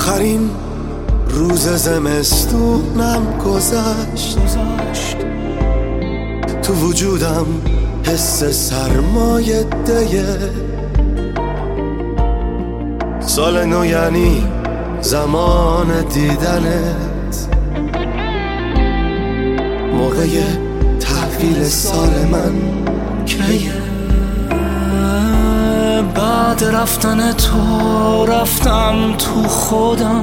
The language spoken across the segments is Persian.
آخرین روز زمستونم گذشت، تو وجودم حس سرمایه ده. سال نو یعنی زمان دیدنت، موقع تحویل سال من کیه؟ بعد رفتن تو رفتم تو خودم،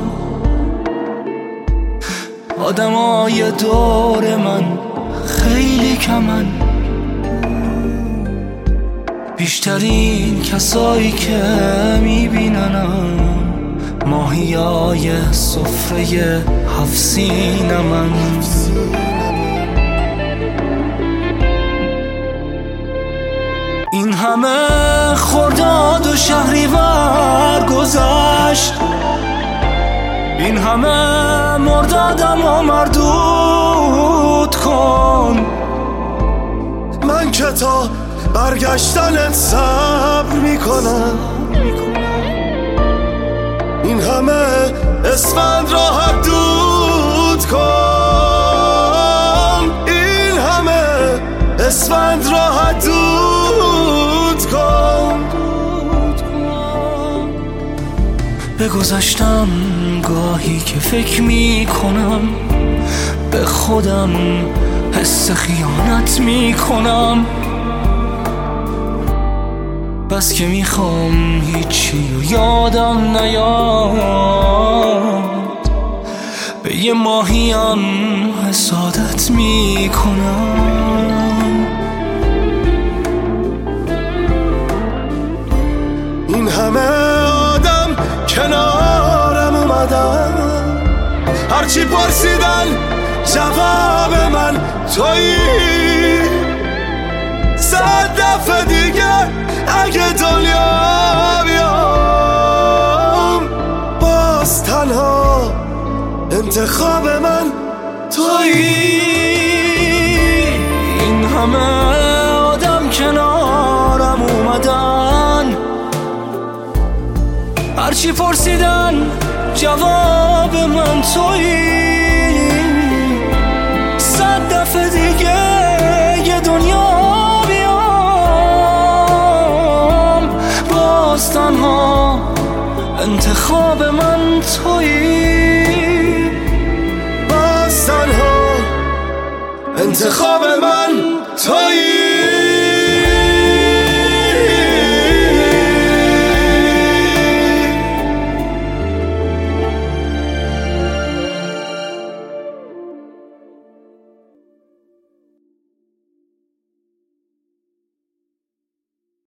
آدمای دور من خیلی کمن، بیشترین کسایی که میبیننم ماهیای سفره 7 سینمن. این همه خرداد و شهریور گذشت، این همه مردادم و مردود کن. من که تا برگشتنت صبر میکنم، این همه اسفند را حدود کن، این همه اسفند را حدود کن. به گذشتم گاهی که فکر میکنم، به خودم حس خیانت میکنم، بس که میخوام هیچی رو یادم نیاد، به یه ماهیم حسادت میکنم. این همه آدم کنارم اومدن، هرچی پرسیدن جواب من تویی. 100 دفعه دیگه اگه دنیا بیام، باز تنها انتخاب من تویی. این همه آدم کنارم اومدن، هرچی پرسیدن جواب من تویی. 100 دفعه دیگه یه دنیا بیام، باز تنها انتخاب من تویی. باز تنها انتخاب من تویی.